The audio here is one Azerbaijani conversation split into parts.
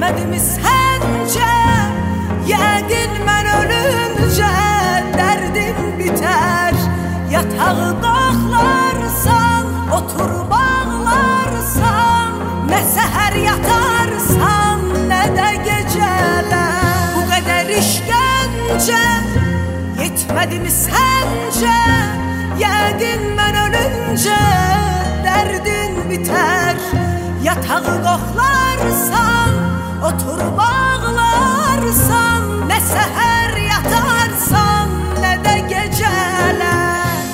Yetmədimi səncə? Yəqin mən ölüncə dərdim bitər. Yatağı qoxlarsan, oturub ağlarsan, nə səhər yatarsan, nə də gecələr. Bu qədər işgəncə yetmədimi səncə? Yəqin mən ölüncə dərdin bitər. Yatağı qoxlarsan, oturub ağlarsan, nə səhər yatarsan, nə də gecələr.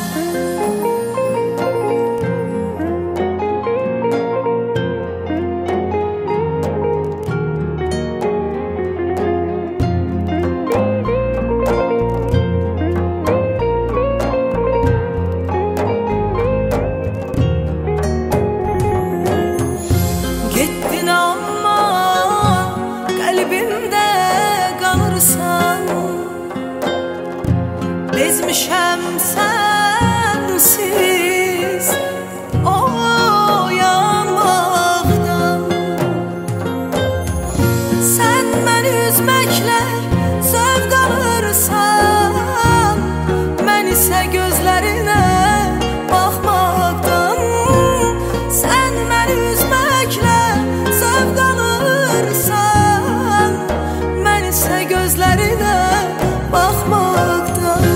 Getdin amma qəlbimdə qalırsan. Bezmişəm sənsiz oyanmaqdan. Sən məni üzməklə zövq alırsan, mən isə gözlərinə baxmaqdan. Sən məni üzməklə zövq alırsan, mən isə gözlərinə baxmaqdan.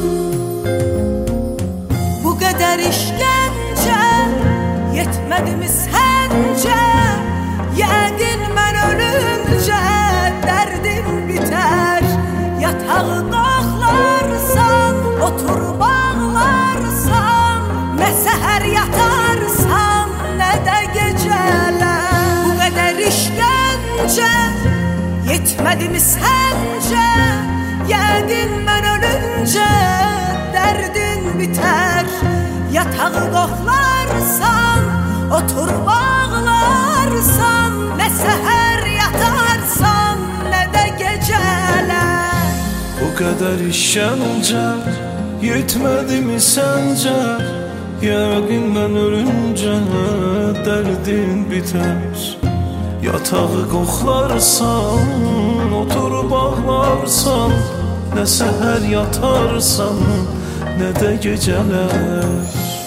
Bu qədər işgəncə yetmədimi səncə? Yəqin mən ölüncə dərdim bitər. Yatağı qoxlarsan, oturub ağlarsan, nə səhər yatarsan, nə də gecələr. Bu qədər işgəncə yetmədimi səncə? Yəqin mən ölüncə dərdin bitər. Yatağı qoxlarsan, oturub ağlarsan, nə səhər yatarsan, nə də gecələr. Bu qədər işgəncə yetmədimi səncə? Yəqin mən ölüncə dərdin bitər. Yatağı qoxlarsan, oturub ağlarsan, nə səhər yatarsan, nə də gecələr.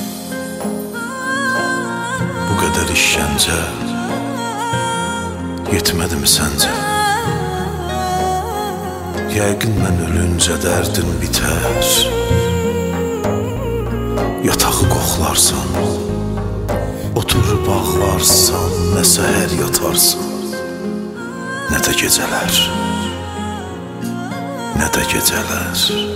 Bu qədər işgəncə yetmədimi səncə? Yəqin mən ölüncə dərdin bitər. Yatağı qoxlarsan, oturub ağlarsan, nə səhər yatarsan, nə də gecələr, nə də gecələr.